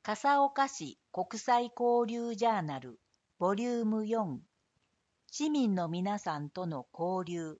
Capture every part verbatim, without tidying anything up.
笠岡市国際交流ジャーナルボリュームよん、市民の皆さんとの交流。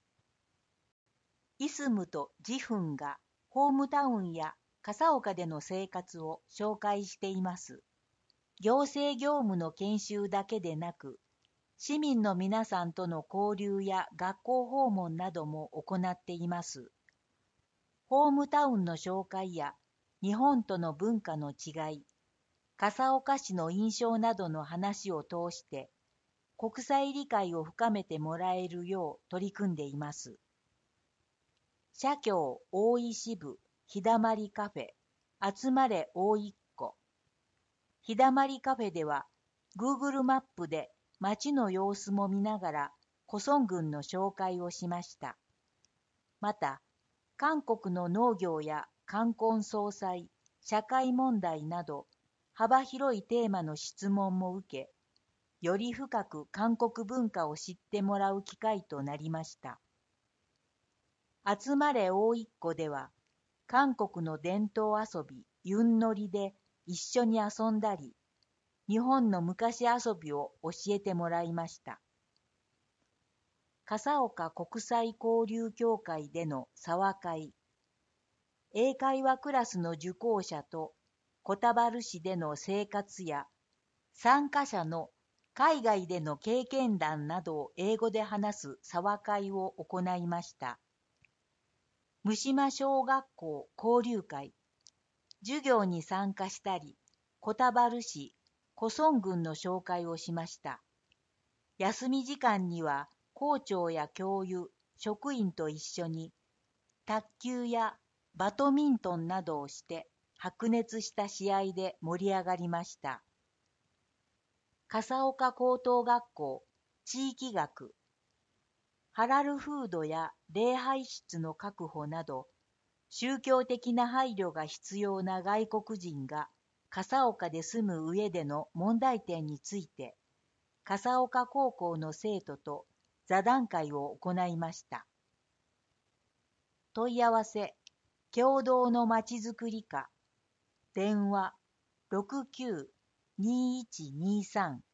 イスムとジフンがホームタウンや笠岡での生活を紹介しています。行政業務の研修だけでなく、市民の皆さんとの交流や学校訪問なども行っています。ホームタウンの紹介や日本との文化の違い、笠岡市の印象などの話を通して、国際理解を深めてもらえるよう取り組んでいます。社協大石部日だまりカフェ、集まれ大一個。日だまりカフェでは、Google マップで街の様子も見ながら、コソン郡の紹介をしました。また、韓国の農業や冠婚葬祭、社会問題など、幅広いテーマの質問も受け、より深く韓国文化を知ってもらう機会となりました。集まれ大一個では、韓国の伝統遊び、ユンノリで一緒に遊んだり、日本の昔遊びを教えてもらいました。笠岡国際交流協会での沢会、英会話クラスの受講者と小田原市での生活や参加者の海外での経験談などを英語で話す沢会を行いました。三島小学校交流会、授業に参加したり、小田原市、コソン郡の紹介をしました。休み時間には校長や教諭、職員と一緒に卓球やバドミントンなどをして白熱した試合で盛り上がりました。笠岡高等学校地域学、ハラルフードや礼拝室の確保など、宗教的な配慮が必要な外国人が笠岡で住む上での問題点について、笠岡高校の生徒と座談会を行いました。問い合わせ、共同のまちづくり課、電話ろくきゅう にいちにさん